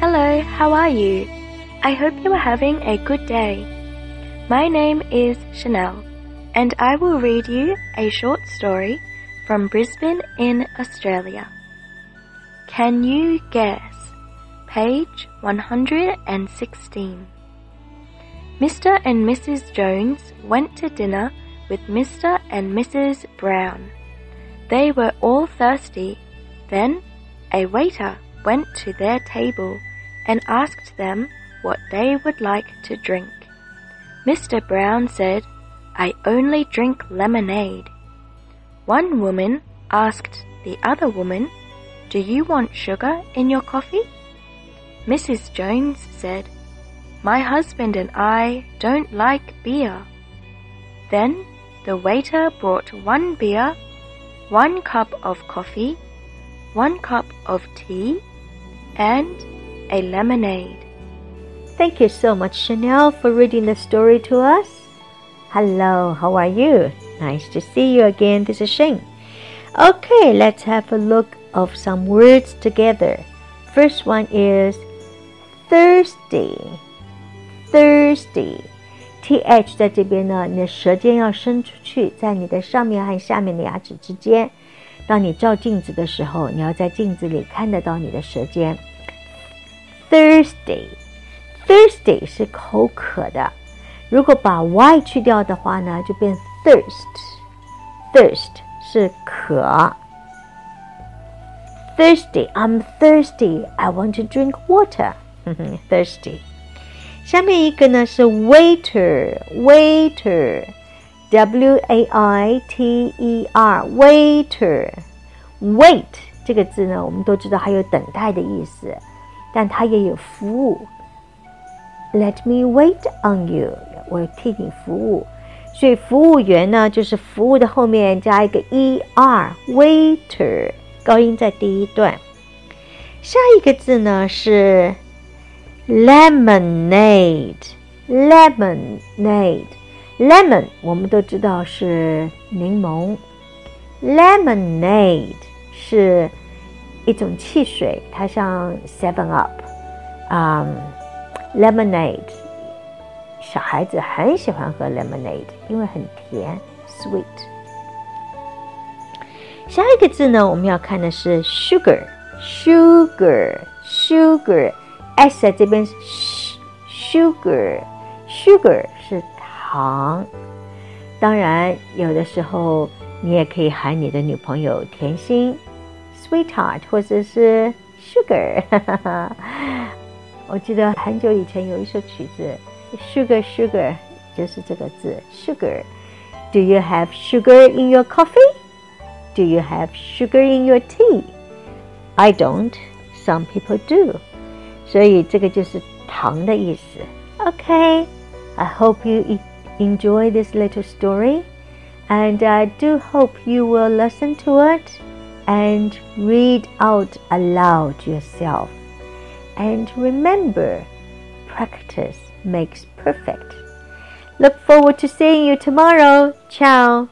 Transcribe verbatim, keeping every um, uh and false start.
Hello, how are you? I hope you are having a good day. My name is Chanel, and I will read you a short story from Brisbane in Australia. Can you guess? Page one hundred sixteen. Mister and Missus Jones went to dinner with Mister and Missus Brown. They were all thirsty. Then a waiter went to their table and asked them what they would like to drink. Mister Brown said, "I only drink lemonade." One woman asked the other woman, "Do you want sugar in your coffee?" Missus Jones said, "My husband and I don't like beer." Then the waiter brought one beer, one cup of coffee, one cup of tea, and a lemonade. Thank you so much, Chanel, for reading the story to us. Hello, how are you? Nice to see you again. This is Shane. Okay, let's have a look of some words together. First one is thirsty. Thirsty. th 在这边呢，你的舌尖要伸出去，在你的上面和下面的牙齿之间。当你照镜子的时候，你要在镜子里看得到你的舌尖。Thirsty. Thirsty 是口渴的，如果把 y 去掉的话呢，就变 thirst. Thirst 是渴。Thirsty, I'm thirsty. I want to drink water. Thirsty. 下面一个呢是 waiter. Waiter. W A I T E R. Waiter. Wait 这个字呢，我们都知道还有等待的意思，但它也有服务。Let me wait on you. 我替你服务。所以服务员呢，就是服务的后面加一个 er. Waiter. 高音在第一段。下一个字呢是 lemonade. Lemonade. Lemon 我们都知道是柠檬。Lemonade 是一种汽水，它像 seven up、um, Lemonade 小孩子很喜欢喝 lemonade， 因为很甜 sweet。 下一个字呢，我们要看的是 sugar Sugar Sugar S 在这边是 sugar Sugar 是糖。当然有的时候你也可以喊你的女朋友甜心 sweetheart 或者是 sugar 我记得很久以前有一首曲子 sugar sugar 就是这个字 sugar. Do you have sugar in your coffee? Do you have sugar in your tea? I don't. Some people do. 所以这个就是糖的意思。 Okay, I hope you enjoy this little story, and I do hope you will listen to it and read out aloud yourself. And remember, practice makes perfect. Look forward to seeing you tomorrow. Ciao.